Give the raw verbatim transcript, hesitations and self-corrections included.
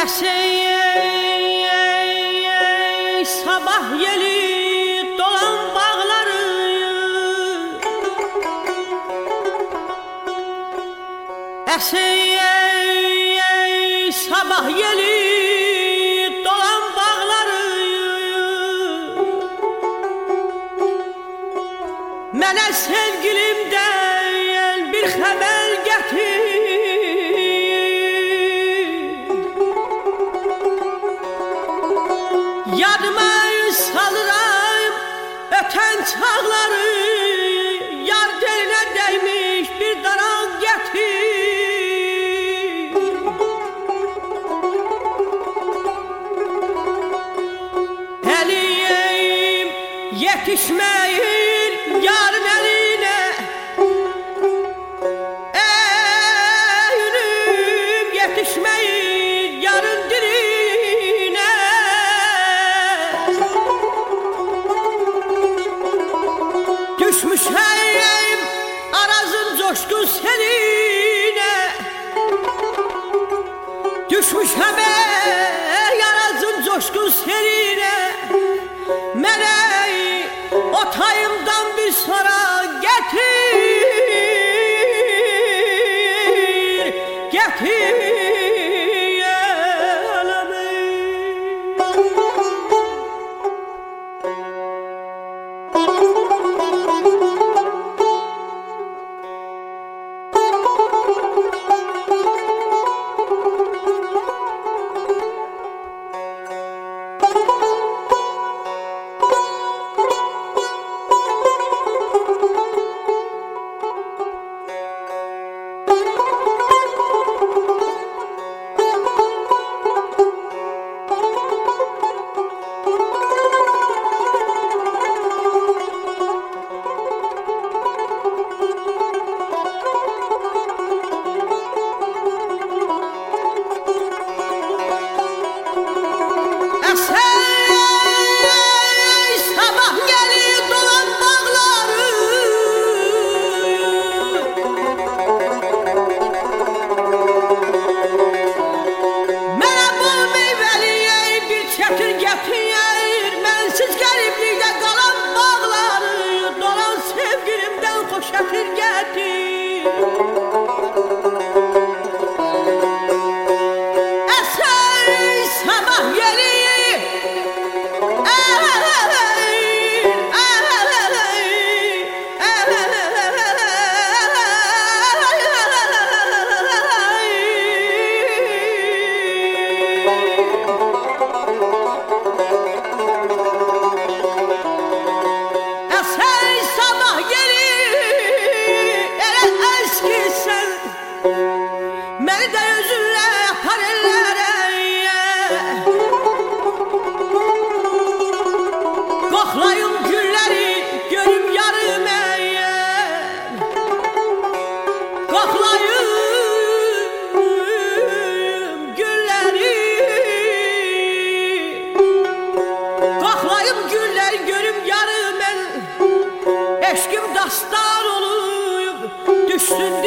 Ey, ey, ey, ey, sabah yeli dolan bağları, ey, ey, ey, sabah yeli dolan bağları, mənə sevgilimdən bir xəbər gətir. Yadıma salıram öten çağları, yar deline değmiş bir daral getir. Eliyim yetişmeyin yarın eline, eğilim yetişmeyin yarın diline. Düşmüş heyim arazın coşkun seline, düşmüş heyim arazın coşkun seline. Meleği otayımdan bir sonra getir, getir. Şakir getir. Ey sabah yeli, ey, məni də özünlə yapar ellərə, qoxlayım gülləri görüm yarım əyyən, qoxlayım gülləri, qoxlayım gülləri görüm yarım əyyən. Eşkim dastan olub düşsün